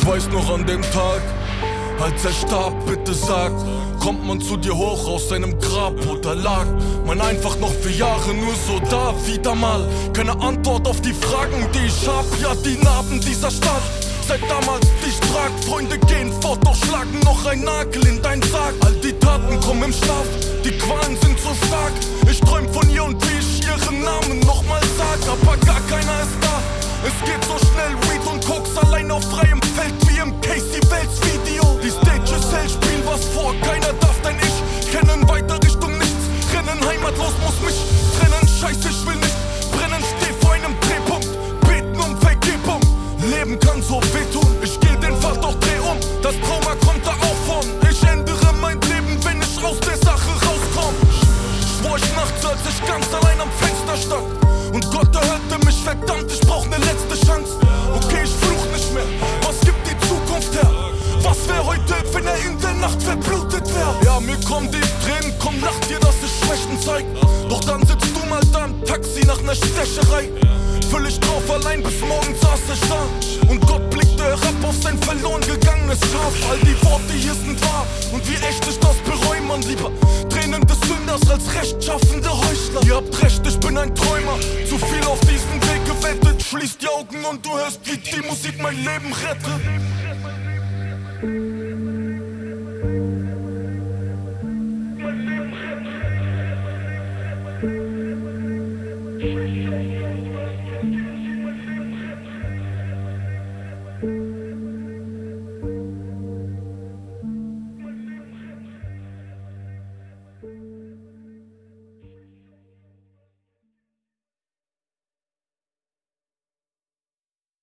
Ich weiß noch an dem Tag, als er starb, bitte sag, kommt man zu dir hoch aus seinem Grab, wo da lag man einfach noch für Jahre nur so da, wieder mal. Keine Antwort auf die Fragen, die ich hab, ja die Narben dieser Stadt. Seit damals dich tragt, Freunde gehen fort, doch schlagen noch ein Nagel in dein Sarg. All die Taten kommen im Schlaf, die Qualen sind so stark. Ich träum von ihr und wie ich ihren Namen nochmal sag, aber gar keiner ist da. Es geht so schnell, Weed und Koks allein auf freiem Feld wie im Casey Welts Video. Die Stage ist hell, spiel was vor, keiner darf dein Ich kennen, weiter Richtung nichts. Rennen heimatlos, muss mich trennen, scheiße, ich will nicht brennen, steh vor einem Drehpunkt, beten um Vergebung. Leben kann so wehtun, ich geh den Pfad, doch dreh um. Das Trauma kommt da auch von. Ich ändere mein Leben, wenn ich aus der Sache rauskomm. Schwor ich nachts, als ich ganz allein am Fenster stand. Und Gott erhörte mich, verdammt, ich brauch ne letzte Chance. Okay, ich fluch nicht mehr, was gibt die Zukunft her? Was wär heute, wenn er in der Nacht verblutet wär? Ja, mir kommen die Tränen, komm, lach dir, dass ich Schwächen zeig. Doch dann sitzt du mal da im Taxi nach ner Stecherei. Völlig drauf allein, bis morgen saß ich da. Und Gott blickte herab auf sein verloren gegangenes Schaf. All die Worte hier sind wahr, und wie echt ich das bereu, man lieber Tränen des Sünders als rechtschaffende Heuchler. Ihr habt recht, ich bin ein Träumer, zu viel auf diesen Weg gewettet. Schließ die Augen und du hörst, wie die Musik mein Leben rettet.